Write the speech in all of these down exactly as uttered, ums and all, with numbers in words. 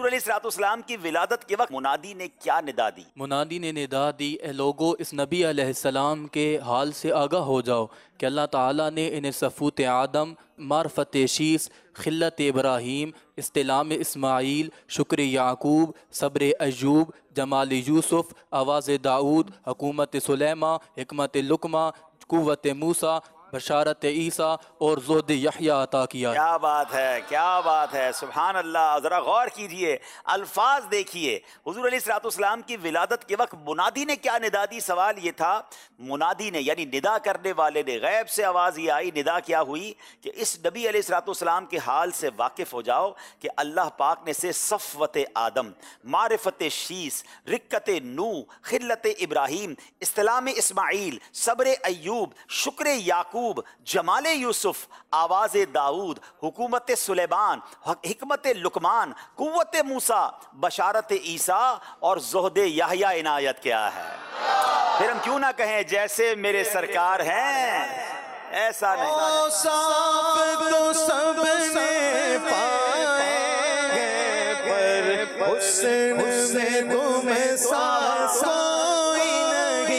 حضور علیہ الصلوۃ والسلام کی ولادت کے وقت منادی نے کیا ندا دی؟ منادی نے ندا دی، اے لوگو اس نبی علیہ السلام کے حال سے آگاہ ہو جاؤ کہ اللہ تعالیٰ نے انہیں صفوت آدم، معرفت شیس، خلت ابراہیم، استلام اسماعیل، شکر یعقوب، صبر ایوب، جمال یوسف، آواز داؤد، حکومت سلیمان، حکمت لقمان، قوت موسیٰ، بشارت عیسیٰ اور زہد یحییٰ عطا کیا۔ کیا بات ہے، کیا بات ہے، سبحان اللہ۔ ذرا غور کیجئے، الفاظ دیکھیے۔ حضور علیہ الصلوۃ والسلام کی ولادت کے وقت منادی نے کیا ندا دی؟ سوال یہ تھا، منادی نے یعنی ندا کرنے والے نے، غیب سے آواز یہ آئی، ندا کیا ہوئی کہ اس نبی علیہ الصلوۃ والسلام کے حال سے واقف ہو جاؤ کہ اللہ پاک نے سے صفوت آدم، معرفت شیس، رکت نو، خلت ابراہیم، استلام اسماعیل، صبر ایوب، شکر یعقوب، جمال یوسف، آواز داؤد، حکومت سلیمان، حکمت لقمان، قوت موسیٰ، بشارت عیسیٰ اور زہد یحییٰ عنایت کیا ہے۔ پھر ہم کیوں نہ کہیں جیسے میرے سرکار ہیں ایسا نہیں۔ صاف تو سب نے پائیں گے پر حسن میں تمہیں ساتھ کوئی نہیں۔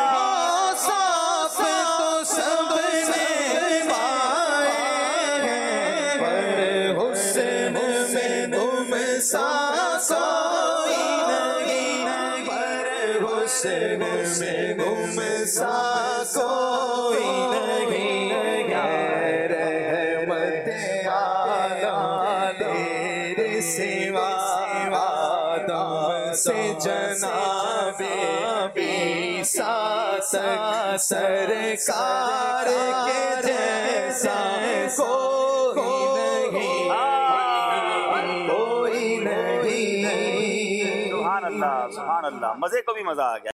صاف تو سب نے پائیں گے پر حسن میں تمہیں ساتھ کوئی نہیں۔ پر حسن میں تمہیں ساتھ کوئی نہیں۔ رحمت عالم تیرے سوا آدم سے جناب عیسیٰ تک سرکار کے جیسا کوئی نہیں، کوئی نہیں۔ سبحان اللہ، سبحان اللہ، مزے کو بھی مزہ آ گیا۔